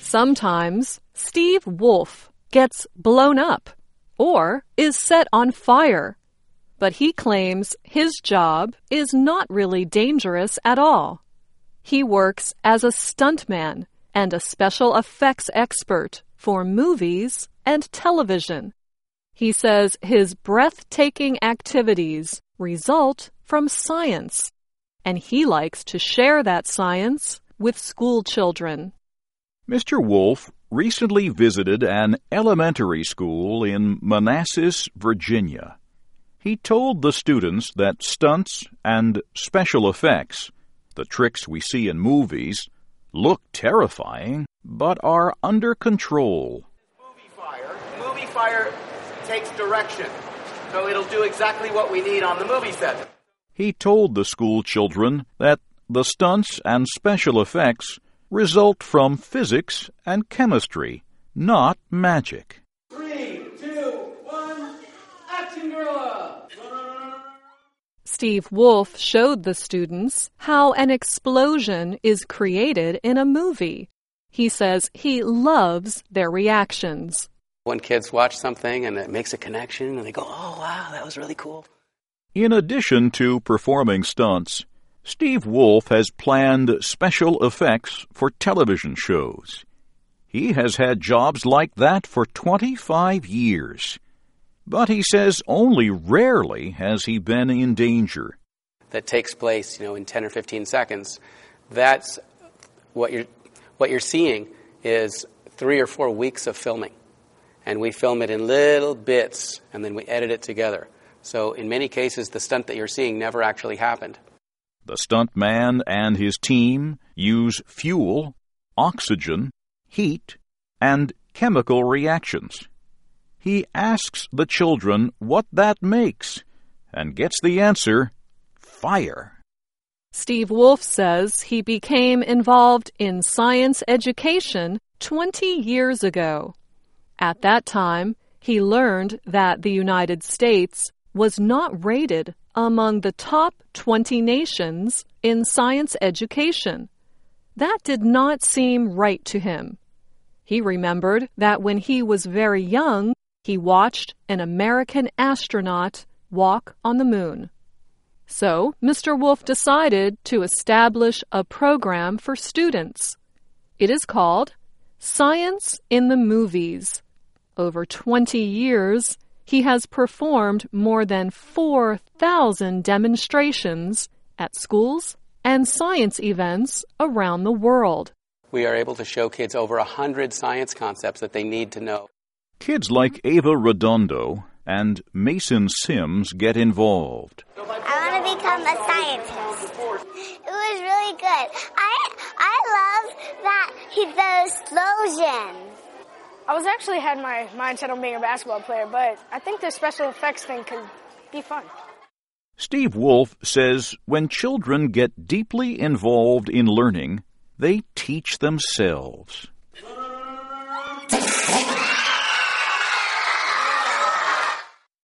Sometimes Steve Wolf gets blown up or is set on fire, but he claims his job is not really dangerous at all. He works as a stuntman and a special effects expert for movies and television. He says his breathtaking activities result from science, and he likes to share that science with school children. Mr. Wolf recently visited an elementary school in Manassas, Virginia. He told the students that stunts and special effects, the tricks we see in movies, look terrifying, but are under control. Movie fire takes direction, so it'll do exactly what we need on the movie set. He told the school children that the stunts and special effects result from physics and chemistry, not magic. 3, 2, 1, action, gorilla! Steve Wolf showed the students how an explosion is created in a movie. He says he loves their reactions. When kids watch something and it makes a connection and they go, oh, wow, that was really cool. In addition to performing stunts, Steve Wolf has planned special effects for television shows. He has had jobs like that for 25 years. But he says only rarely has he been in danger. That takes place, in 10 or 15 seconds. That's what you're seeing is 3 or 4 weeks of filming. And we film it in little bits, and then we edit it together. So in many cases, the stunt that you're seeing never actually happened. The stuntman and his team use fuel, oxygen, heat, and chemical reactions. He asks the children what that makes and gets the answer, fire. Steve Wolf says he became involved in science education 20 years ago. At that time, he learned that the United States was not rated among the top 20 nations in science education. That did not seem right to him. He remembered that when he was very young, he watched an American astronaut walk on the moon. So, Mr. Wolf decided to establish a program for students. It is called Science in the Movies. Over 20 years, he has performed more than 4,000 demonstrations at schools and science events around the world. We are able to show kids over 100 science concepts that they need to know. Kids like Ava Redondo and Mason Sims get involved. I want to become a scientist. It was really good. I love that the explosion. I was actually had my mind set on being a basketball player, but I think the special effects thing could be fun. Steve Wolf says when children get deeply involved in learning, they teach themselves.